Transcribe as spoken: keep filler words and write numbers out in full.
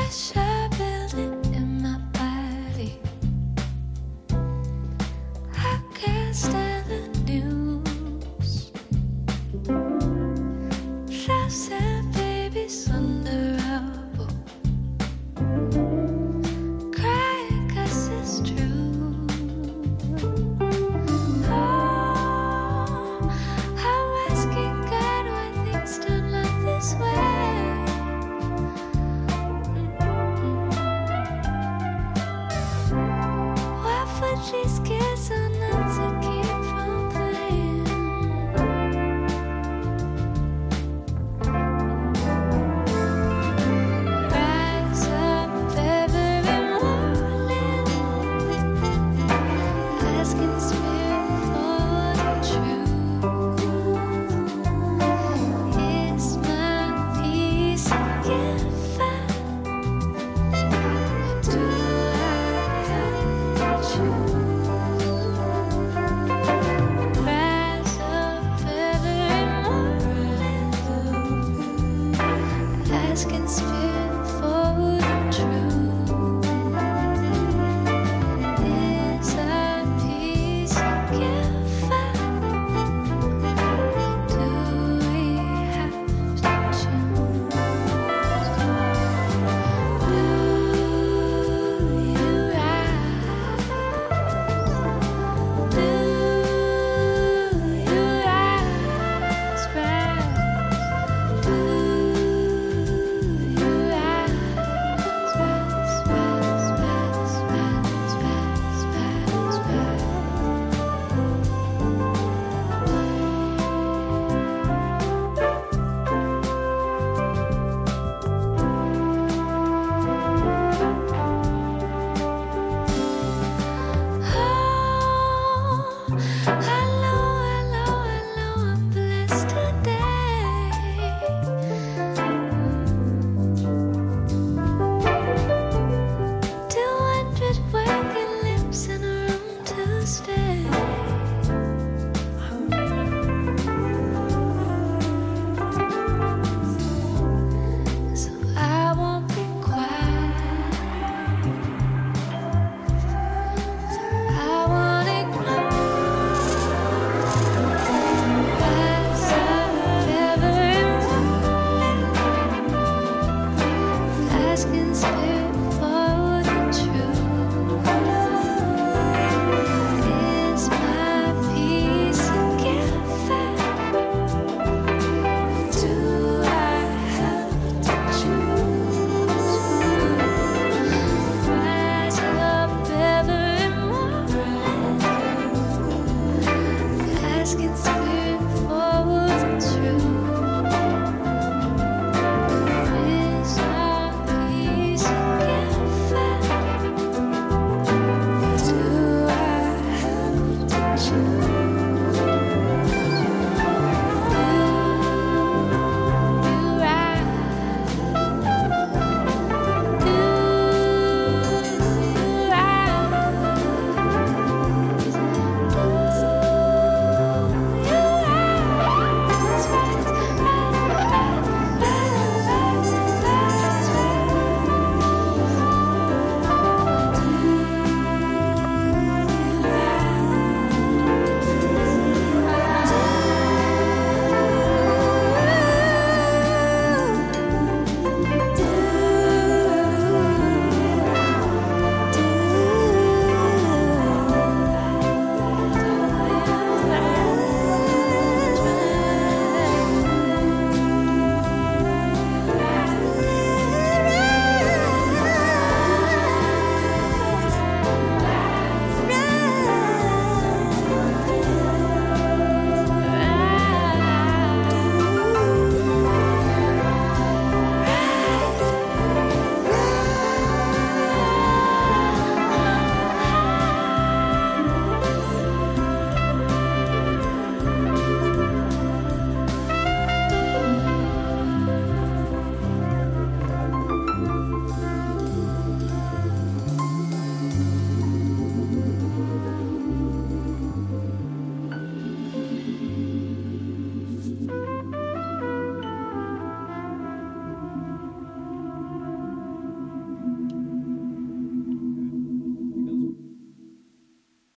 pressure building in my body. I can't stand the news. Thousand babies under rubble, crying 'cause it's true. Oh, I'm asking God why things turn out this way. Why put these kids on not to keep from playing? Rise up every morning, asking spirit for the truth. Is my peace a gift? Or do I have to choose? Rise up every morning, asking spirit for the truth. Is our peace a gift? Or do we have to choose? Do you rise? Do you rise, rise? Do you rise, rise, rise, rise, rise, rise, rise, rise? Oh, I know, I know, I know I'm blessed today. Two hundred working limbs in a room to stay. So I won't be quiet. I won't ignore. Rise up every morning, asking spirit